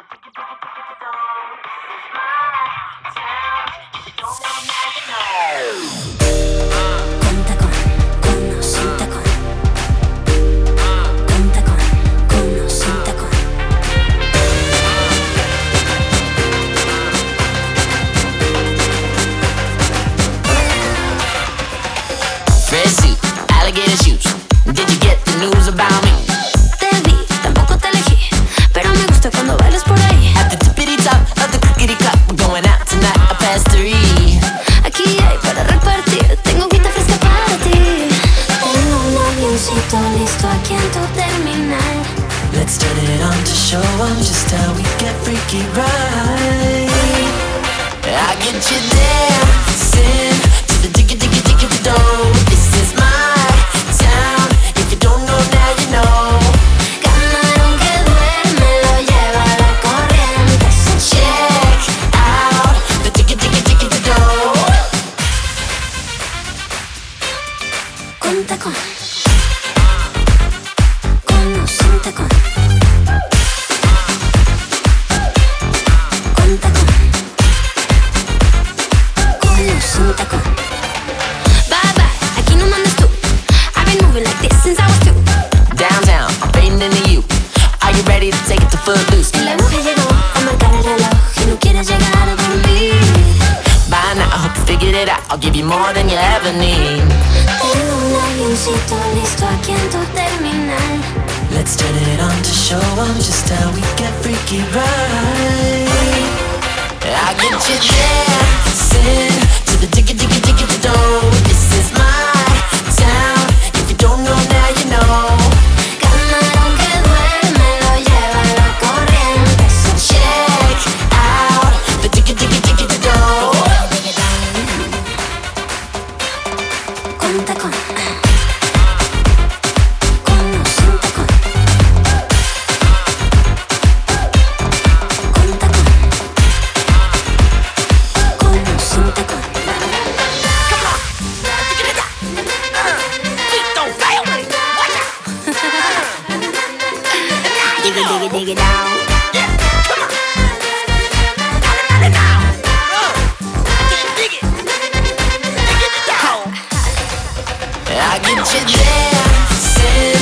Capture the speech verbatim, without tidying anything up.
I'll give you more than you ever need. Tengo un avioncito listo aquí en tu terminal. Let's turn it on to show 'em just how we get freaky right. I'll get you dancing to the diggy diggy diggy do. This is my town. If you don't know now, you know. Camarón que duerme lo lleva la corriente. So check out the diggy diggy diggy do. Con tacón, con o sin tacón, con tacón, con o sin tacón. Come on, dig it out. Feet don't fail me. Watch out. Dig it, dig it, dig it down. Yeah, come on. Now, now, now. Uh, dig it, dig it. Dig it down. I get you dancing